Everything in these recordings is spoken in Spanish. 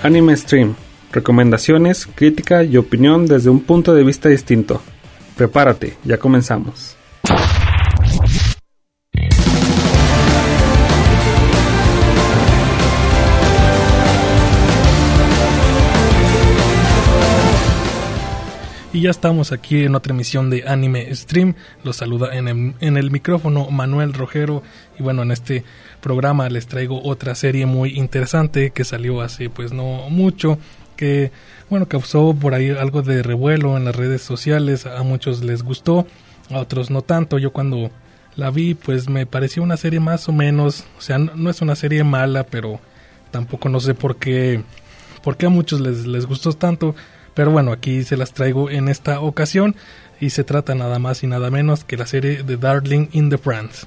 Anime Stream. Recomendaciones, crítica y opinión desde un punto de vista distinto. Prepárate, ya comenzamos. Y ya estamos aquí en otra emisión de Anime Stream. Los saluda en el micrófono Manuel Rojero. Y bueno, en este programa les traigo otra serie muy interesante que salió hace pues no mucho, que bueno, causó por ahí algo de revuelo en las redes sociales. A muchos les gustó, a otros no tanto. Yo cuando la vi pues me pareció una serie más o menos, o sea, no es una serie mala, pero tampoco no sé por qué a muchos les gustó tanto. Pero bueno, aquí se las traigo en esta ocasión y se trata nada más y nada menos que la serie de Darling in the Franxx.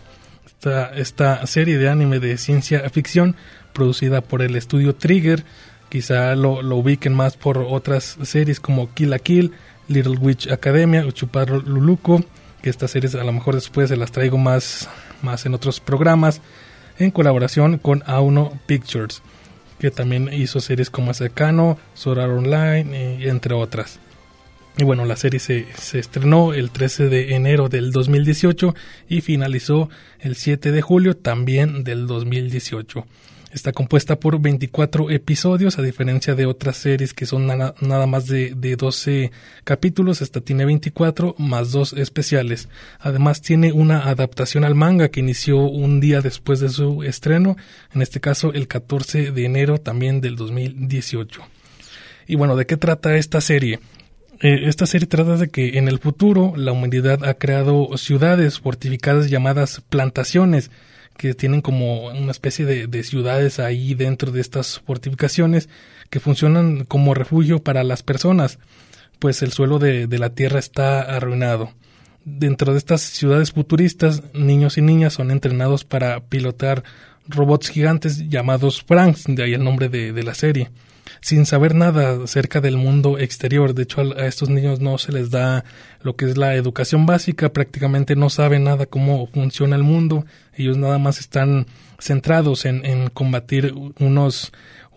Esta serie de anime de ciencia ficción producida por el estudio Trigger, quizá lo ubiquen más por otras series como Kill la Kill, Little Witch Academia o Chuparo Luluco, que estas series a lo mejor después se las traigo más en otros programas, en colaboración con Auno Pictures, que también hizo series como Asakano, Sword Art Online, entre otras. Y bueno, la serie se estrenó el 13 de enero del 2018 y finalizó el 7 de julio también del 2018. Está compuesta por 24 episodios, a diferencia de otras series que son nada más de 12 capítulos. Esta tiene 24 más 2 especiales. Además tiene una adaptación al manga que inició un día después de su estreno, en este caso el 14 de enero también del 2018. Y bueno, ¿de qué trata esta serie? Esta serie trata de que en el futuro la humanidad ha creado ciudades fortificadas llamadas plantaciones, que tienen como una especie de ciudades ahí dentro de estas fortificaciones que funcionan como refugio para las personas, pues el suelo de la tierra está arruinado. Dentro de estas ciudades futuristas, niños y niñas son entrenados para pilotar robots gigantes llamados Franxx, de ahí el nombre de la serie, sin saber nada acerca del mundo exterior. De hecho, a estos niños no se les da lo que es la educación básica, prácticamente no saben nada cómo funciona el mundo. Ellos nada más están centrados en combatir unos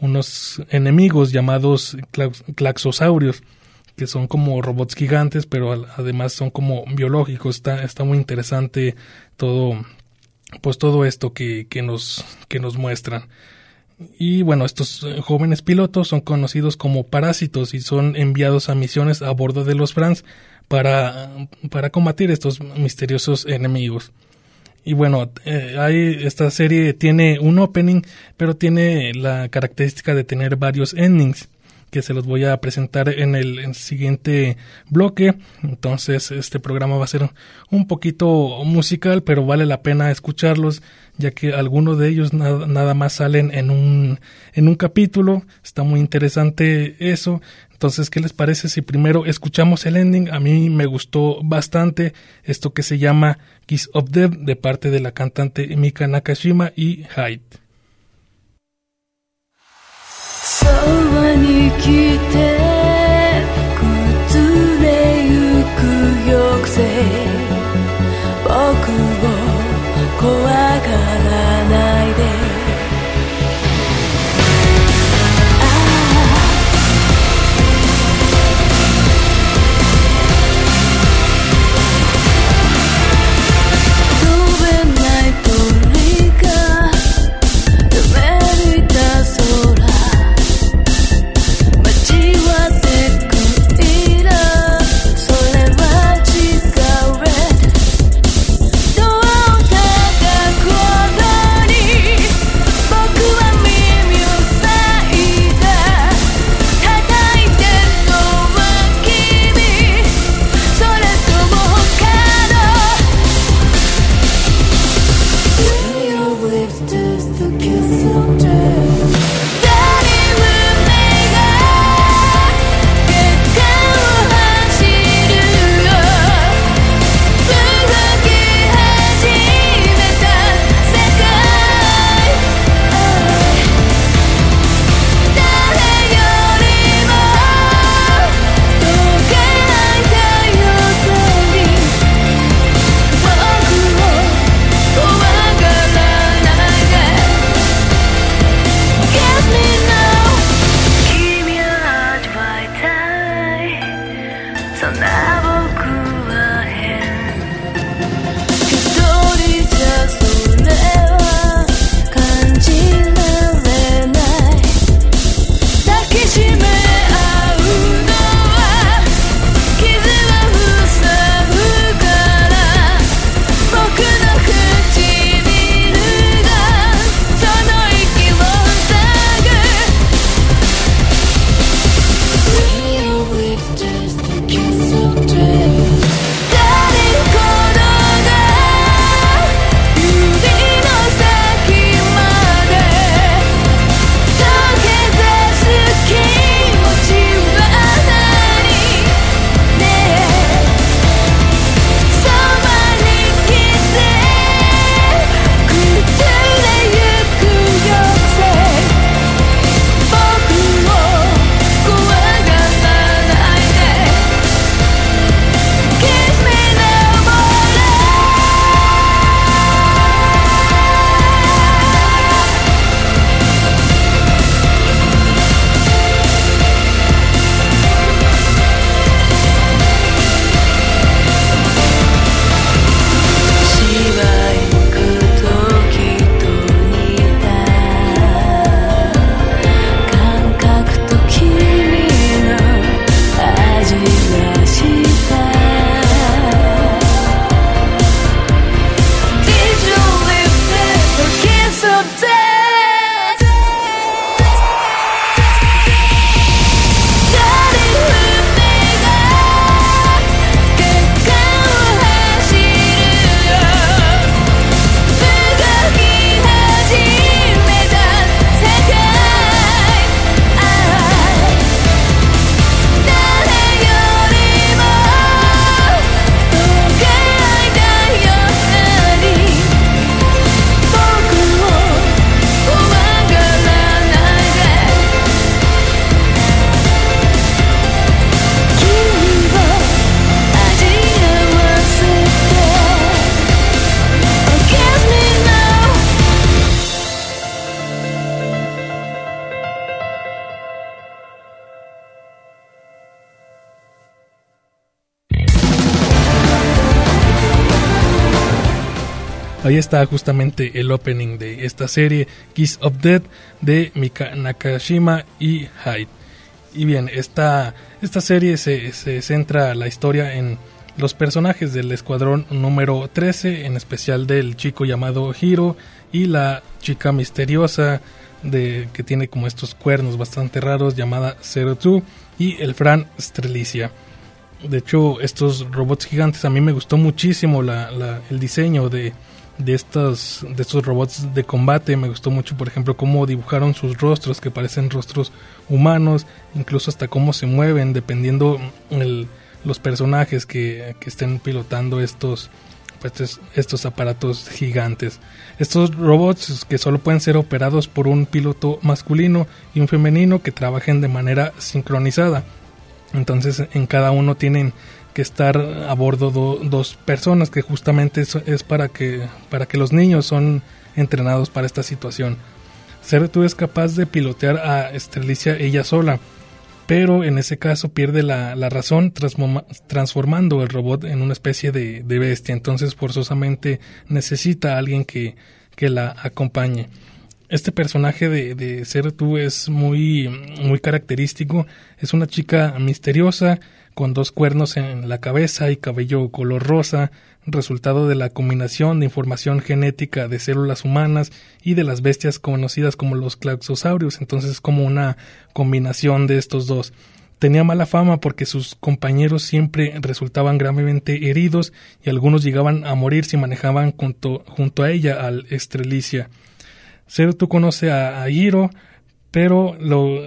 enemigos llamados claxosaurios, que son como robots gigantes, pero además son como biológicos. Está muy interesante todo esto que nos muestran. Y bueno, estos jóvenes pilotos son conocidos como parásitos y son enviados a misiones a bordo de los Franxx para combatir estos misteriosos enemigos. Y bueno, esta serie tiene un opening, pero tiene la característica de tener varios endings, que se los voy a presentar en el siguiente bloque. Entonces este programa va a ser un poquito musical, pero vale la pena escucharlos, ya que algunos de ellos nada más salen en un capítulo. Está muy interesante eso. Entonces, ¿qué les parece si primero escuchamos el ending? A mí me gustó bastante esto que se llama Kiss of Death, de parte de la cantante Mika Nakashima y Hyde. そばに来て崩れゆく抑制僕を怖がらないで街は Ahí está justamente el opening de esta serie, Kiss of Death, de Mika Nakashima y Hyde. Y bien, esta serie se centra la historia en los personajes del escuadrón número 13, en especial del chico llamado Hiro y la chica misteriosa que tiene como estos cuernos bastante raros, llamada 02, y el Fran Strelitzia. De hecho, estos robots gigantes, a mí me gustó muchísimo el diseño de estos robots de combate. Me gustó mucho, por ejemplo, cómo dibujaron sus rostros, que parecen rostros humanos, incluso hasta cómo se mueven dependiendo los personajes que estén pilotando estos aparatos gigantes. Estos robots que solo pueden ser operados por un piloto masculino y un femenino que trabajen de manera sincronizada. Entonces en cada uno tienen que estar a bordo dos personas, que justamente es para que los niños son entrenados para esta situación. Zero-Two es capaz de pilotear a Strelitzia ella sola, pero en ese caso pierde la razón transformando el robot en una especie de bestia. Entonces forzosamente necesita a alguien que la acompañe. Este personaje de Zero-Two es muy, muy característico. Es una chica misteriosa con 2 cuernos en la cabeza y cabello color rosa, resultado de la combinación de información genética de células humanas y de las bestias conocidas como los Claxosaurios. Entonces es como una combinación de estos dos. Tenía mala fama porque sus compañeros siempre resultaban gravemente heridos y algunos llegaban a morir si manejaban junto a ella al Strelitzia. Zero-Two conoce a Hiro, pero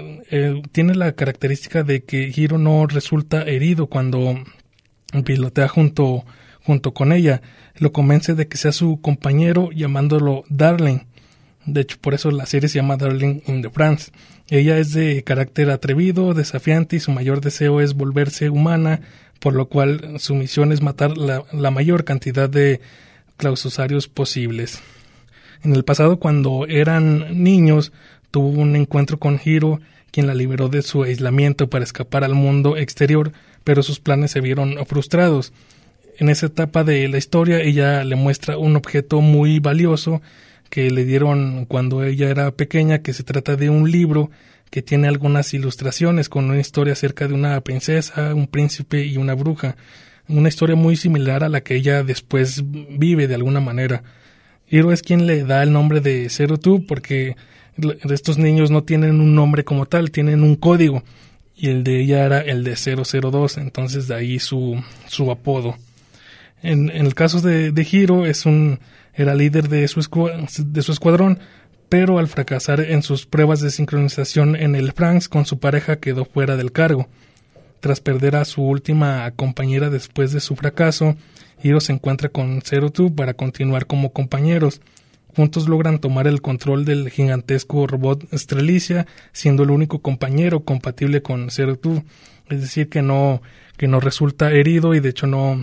tiene la característica de que Hiro no resulta herido cuando pilotea junto con ella. Lo convence de que sea su compañero llamándolo Darling. De hecho, por eso la serie se llama Darling in the France. Ella es de carácter atrevido, desafiante y su mayor deseo es volverse humana, por lo cual su misión es matar la mayor cantidad de clausosaurios posibles. En el pasado, cuando eran niños, tuvo un encuentro con Hiro, quien la liberó de su aislamiento para escapar al mundo exterior, pero sus planes se vieron frustrados. En esa etapa de la historia, ella le muestra un objeto muy valioso que le dieron cuando ella era pequeña, que se trata de un libro que tiene algunas ilustraciones con una historia acerca de una princesa, un príncipe y una bruja. Una historia muy similar a la que ella después vive de alguna manera. Hiro es quien le da el nombre de Zero-Two porque estos niños no tienen un nombre como tal, tienen un código, y el de ella era el de 002, entonces de ahí su apodo. En el caso de Hiro, era líder de su escuadrón, pero al fracasar en sus pruebas de sincronización en el France con su pareja quedó fuera del cargo. Tras perder a su última compañera después de su fracaso, Hiro se encuentra con Zero-Two para continuar como compañeros. Juntos logran tomar el control del gigantesco robot Strelitzia, siendo el único compañero compatible con Zero-Two. Es decir, que no resulta herido y de hecho no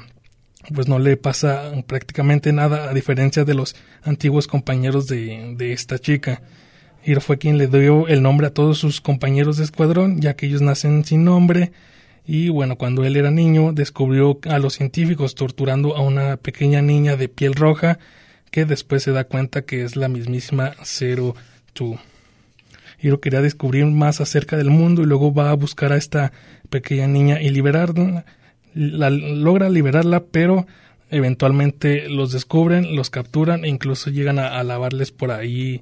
le pasa prácticamente nada, a diferencia de los antiguos compañeros de esta chica. Hiro fue quien le dio el nombre a todos sus compañeros de escuadrón, ya que ellos nacen sin nombre. Y bueno, cuando él era niño, descubrió a los científicos torturando a una pequeña niña de piel roja, que después se da cuenta que es la mismísima Zero-Two. Hiro quería descubrir más acerca del mundo y luego va a buscar a esta pequeña niña y liberarla. Logra liberarla, pero eventualmente los descubren, los capturan e incluso llegan a lavarles por ahí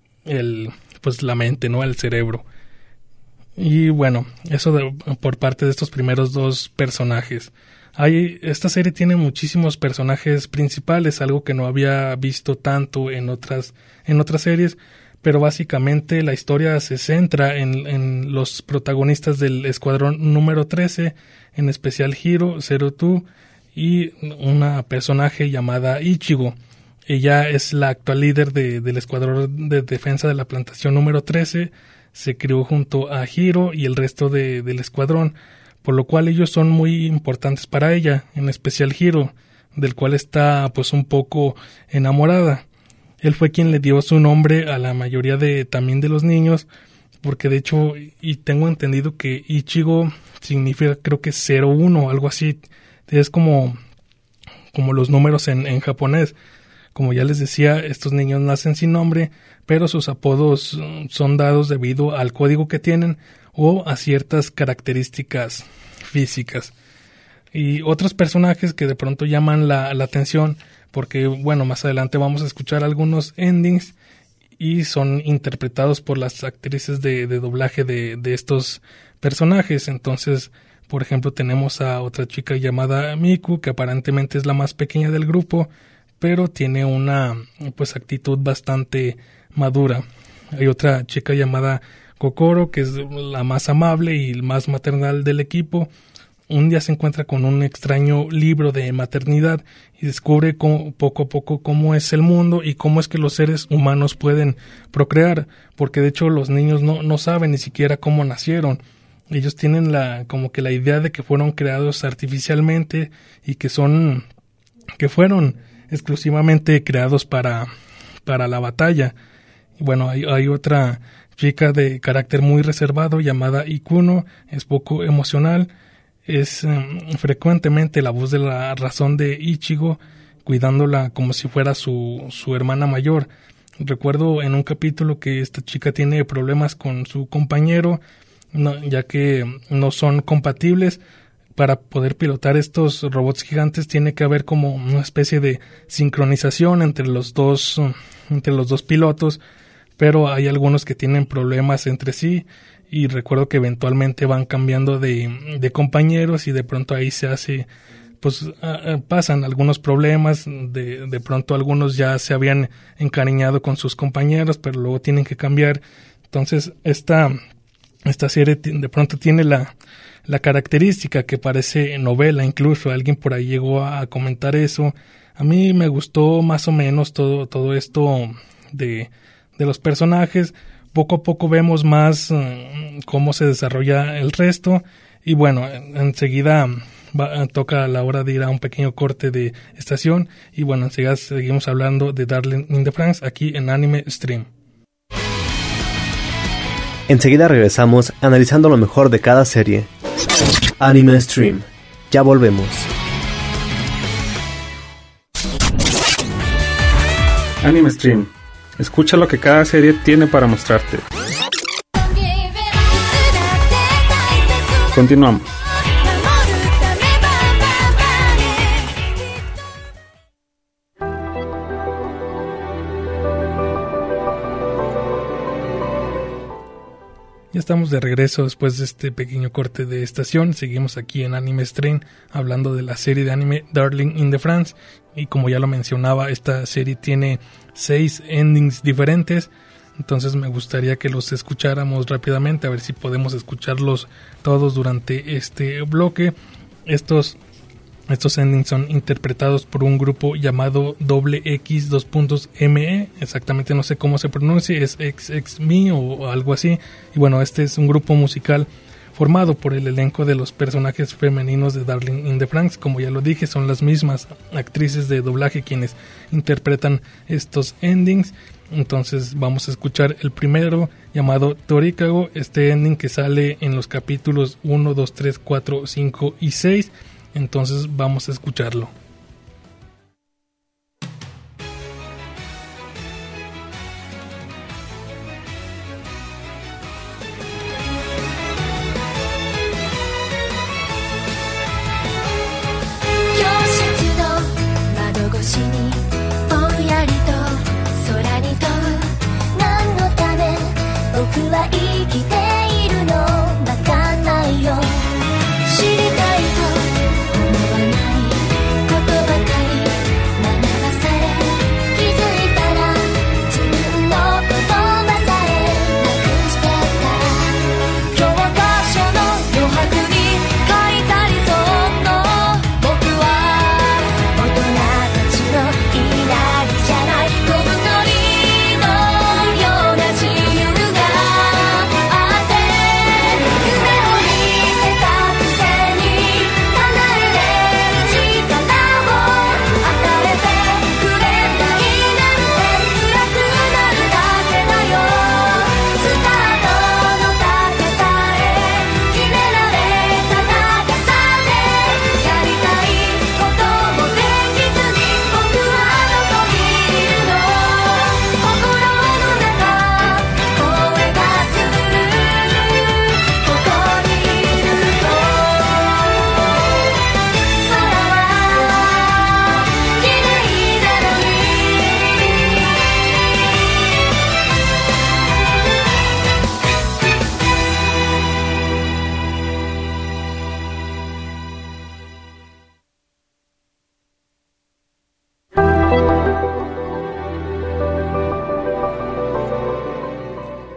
la mente, ¿no? El cerebro. Y bueno, eso por parte de estos primeros 2 personajes. Esta serie tiene muchísimos personajes principales, algo que no había visto tanto en otras series, pero básicamente la historia se centra en los protagonistas del escuadrón número 13, en especial Hiro, Zero-Two y una personaje llamada Ichigo. Ella es la actual líder del escuadrón de defensa de la plantación número 13. Se crió junto a Hiro y el resto del escuadrón, por lo cual ellos son muy importantes para ella, en especial Hiro, del cual está pues un poco enamorada. Él fue quien le dio su nombre a la mayoría también de los niños, porque de hecho, y tengo entendido que Ichigo significa, creo que 01 o algo así, es como los números en japonés. Como ya les decía, estos niños nacen sin nombre, pero sus apodos son dados debido al código que tienen o a ciertas características físicas. Y otros personajes que de pronto llaman la atención, porque bueno, más adelante vamos a escuchar algunos endings y son interpretados por las actrices de doblaje de estos personajes. Entonces, por ejemplo, tenemos a otra chica llamada Miku, que aparentemente es la más pequeña del grupo, pero tiene una pues actitud bastante madura. Hay otra chica llamada Kokoro, que es la más amable y más maternal del equipo. Un día se encuentra con un extraño libro de maternidad y descubre poco a poco cómo es el mundo y cómo es que los seres humanos pueden procrear, porque de hecho los niños no saben ni siquiera cómo nacieron. Ellos tienen como que la idea de que fueron creados artificialmente y que fueron exclusivamente creados para la batalla. Y bueno, hay otra chica de carácter muy reservado llamada Ikuno, es poco emocional, es frecuentemente la voz de la razón de Ichigo, cuidándola como si fuera su hermana mayor. Recuerdo en un capítulo que esta chica tiene problemas con su compañero, ya que no son compatibles. Para poder pilotar estos robots gigantes tiene que haber como una especie de sincronización entre los dos pilotos, pero hay algunos que tienen problemas entre sí y recuerdo que eventualmente van cambiando de compañeros y de pronto ahí se hace, pues pasan algunos problemas, de pronto algunos ya se habían encariñado con sus compañeros, pero luego tienen que cambiar. Entonces esta serie de pronto tiene la característica que parece novela, incluso alguien por ahí llegó a comentar eso. A mí me gustó más o menos todo esto de los personajes. Poco a poco vemos más cómo se desarrolla el resto y bueno, enseguida toca la hora de ir a un pequeño corte de estación y bueno, enseguida seguimos hablando de Darling in the Franxx aquí en Anime Stream. Enseguida regresamos analizando lo mejor de cada serie. Anime Stream. Ya volvemos. Anime Stream. Escucha lo que cada serie tiene para mostrarte. Continuamos. Ya estamos de regreso después de este pequeño corte de estación. Seguimos aquí en Anime Stream hablando de la serie de anime Darling in the Franxx. Y como ya lo mencionaba, esta serie tiene 6 endings diferentes. Entonces me gustaría que los escucháramos rápidamente, a ver si podemos escucharlos todos durante este bloque. Estos endings son interpretados por un grupo llamado XX2.ME, exactamente no sé cómo se pronuncia, es XXMe o algo así. Y bueno, este es un grupo musical formado por el elenco de los personajes femeninos de Darling in the Franxx. Como ya lo dije, son las mismas actrices de doblaje quienes interpretan estos endings. Entonces vamos a escuchar el primero, llamado Torikago, este ending que sale en los capítulos 1, 2, 3, 4, 5 y 6. Entonces vamos a escucharlo.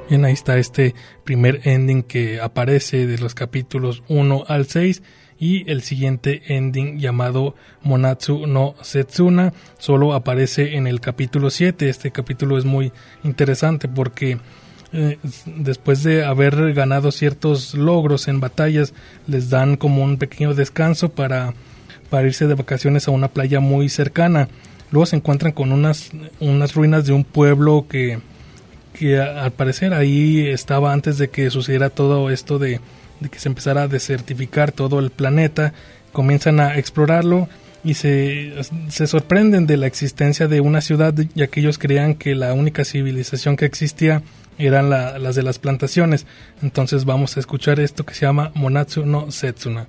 Bien, ahí está este primer ending que aparece de los capítulos 1 al 6 y el siguiente ending llamado Monatsu no Setsuna solo aparece en el capítulo 7. Este capítulo es muy interesante porque después de haber ganado ciertos logros en batallas les dan como un pequeño descanso para irse de vacaciones a una playa muy cercana. Luego se encuentran con unas ruinas de un pueblo que al parecer ahí estaba antes de que sucediera todo esto de que se empezara a desertificar todo el planeta. Comienzan a explorarlo y se sorprenden de la existencia de una ciudad, ya que ellos creían que la única civilización que existía eran las de las plantaciones. Entonces vamos a escuchar esto que se llama Monatsu no Setsuna.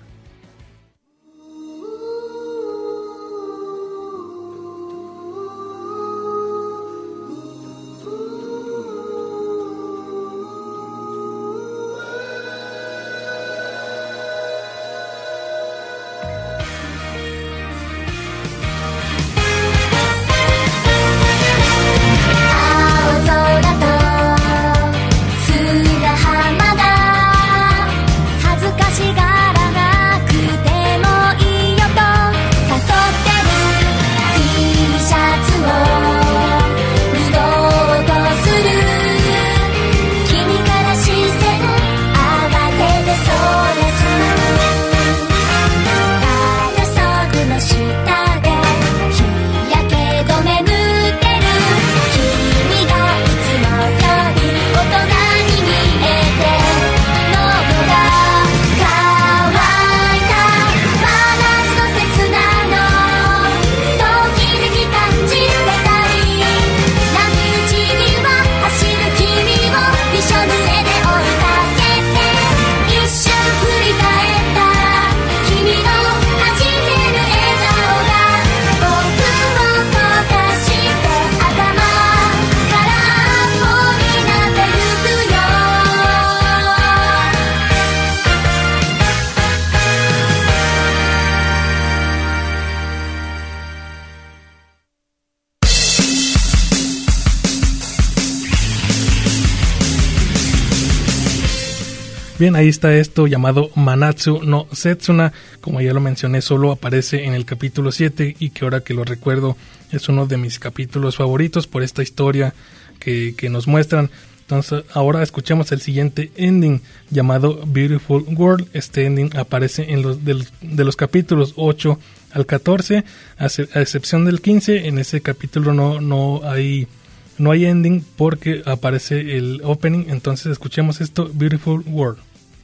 Bien, ahí está esto llamado Monatsu no Setsuna. Como ya lo mencioné, solo aparece en el capítulo 7 y que ahora que lo recuerdo es uno de mis capítulos favoritos por esta historia que nos muestran. Entonces ahora escuchemos el siguiente ending llamado Beautiful World. Este ending aparece en de los capítulos 8 al 14, a excepción del 15. En ese capítulo no hay ending porque aparece el opening. Entonces escuchemos esto, Beautiful World.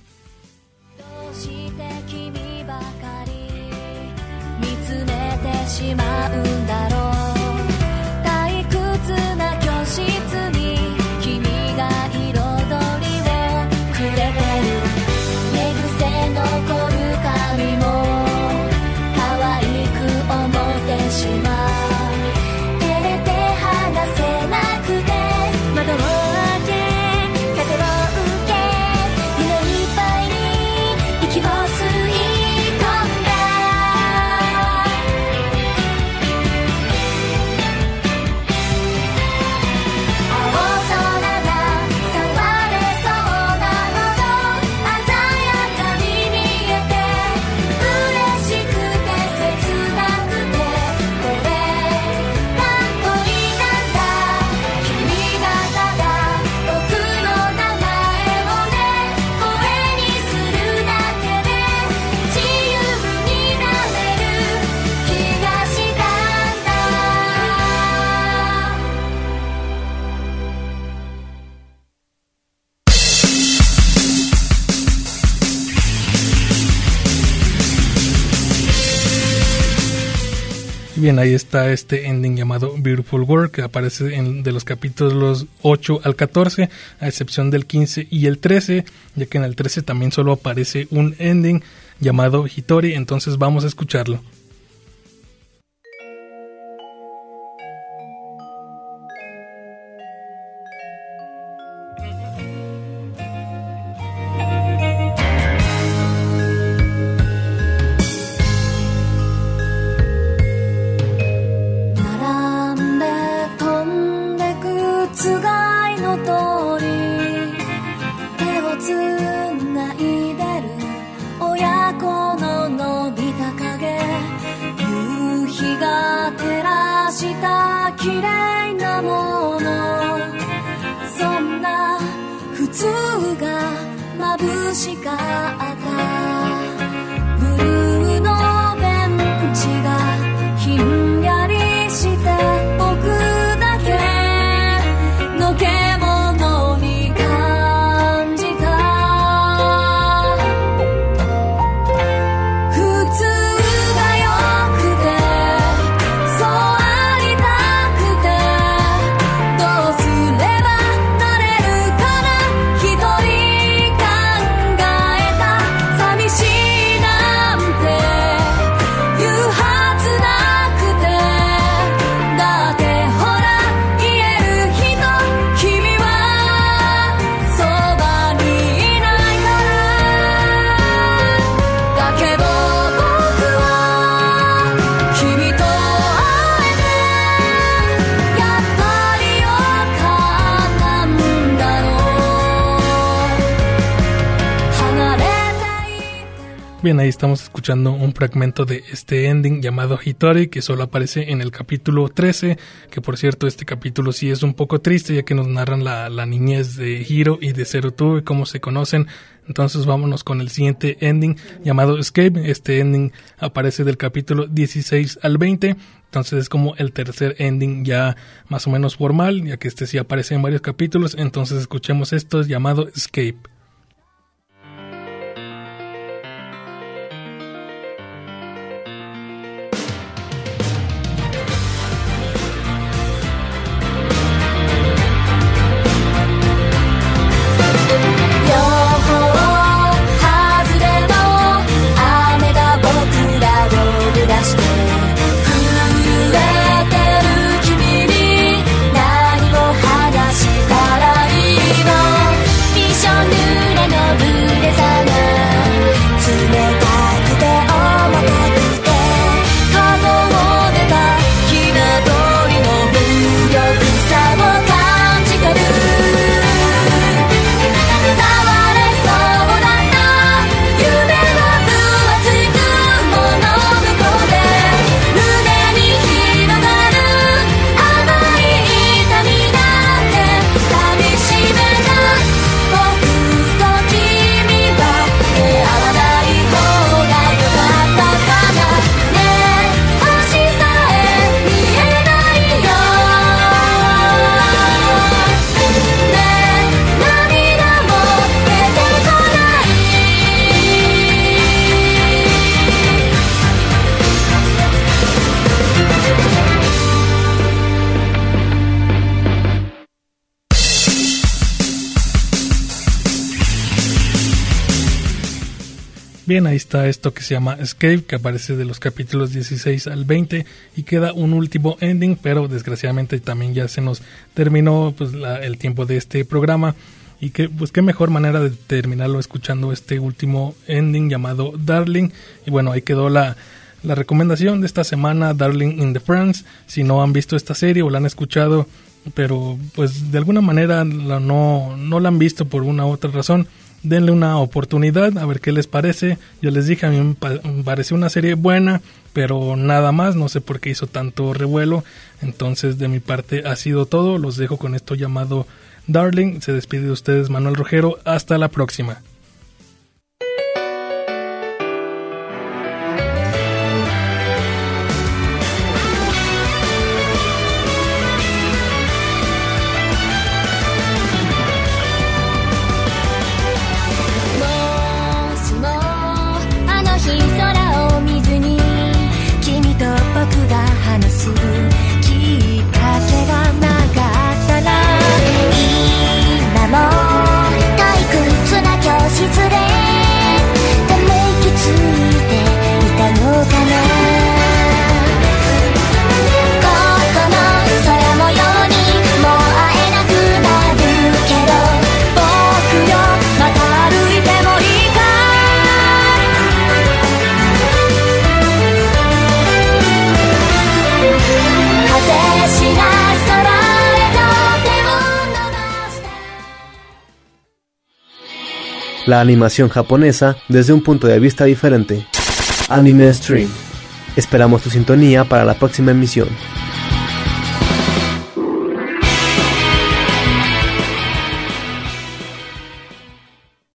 しまうんだろう退屈な教室に君が彩りをくれてる寝癖残る髪も可愛く思ってしまう照れて話せなくて窓を開け風を受け夢いっぱいに息を吸い Bien, ahí está este ending llamado Beautiful World que aparece de los capítulos 8 al 14, a excepción del 15 y el 13, ya que en el 13 también solo aparece un ending llamado Hitori. Entonces vamos a escucharlo. つがいの通り綺麗なものそんな普通が眩しかったブルーのベンチがひんやりして僕だけのけ者に感じた普通がよくてそうありたくてどうすればなれるかな一人考えた寂しいなんて言うはずなくてだってほら言える人君はそばにいないからだけど僕は君と会えてやっぱりよかったんだろう離れていても Bien, ahí estamos escuchando un fragmento de este ending llamado Hitori, que solo aparece en el capítulo 13, que por cierto este capítulo sí es un poco triste ya que nos narran la niñez de Hiro y de Zerutu y cómo se conocen. Entonces vámonos con el siguiente ending llamado Escape. Este ending aparece del capítulo 16 al 20, entonces es como el tercer ending ya más o menos formal, ya que este sí aparece en varios capítulos. Entonces escuchemos esto llamado Escape. 両方外れの雨が僕らを濡らして震えてる君に何を話したらいいのびしょ濡れのブレザーが冷たくて重たくて角を出たひな鳥の無力さを感じてる触れそうだな夢は分厚い雲の向こうで胸に広がる甘い痛みなんて噛みしめた僕と君は出会わない方がよかったかなねえ星さえ見えないよねえ涙も出てこない Bien, ahí está esto que se llama Escape, que aparece de los capítulos 16 al 20 y queda un último ending, pero desgraciadamente también ya se nos terminó pues, el tiempo de este programa y que pues qué mejor manera de terminarlo escuchando este último ending llamado Darling. Y bueno, ahí quedó la recomendación de esta semana, Darling in the France. Si no han visto esta serie o la han escuchado, pero pues de alguna manera no la han visto por una u otra razón, denle una oportunidad a ver qué les parece. Yo les dije, a mí me pareció una serie buena, pero nada más, no sé por qué hizo tanto revuelo. Entonces de mi parte ha sido todo, los dejo con esto llamado Darling. Se despide de ustedes Manuel Rojero, hasta la próxima. La animación japonesa desde un punto de vista diferente. Anime Stream. Esperamos tu sintonía para la próxima emisión.